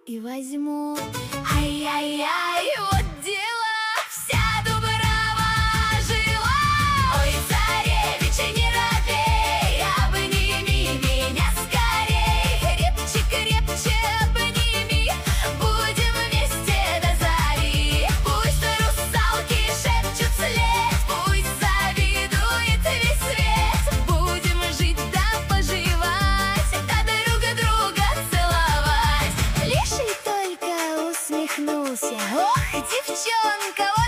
и возьму. Ай-яй-яй, вот дела, вся дубрава жила. Ой, царевич, не робей, обними меня скорей. Крепче, крепче обними, будем вместе до зари. Пусть русалки шепчут вслед, пусть завидует весь свет. Будем жить да поживать, да друг друга целовать. Леший только усмехнулся. Ох, девчонка,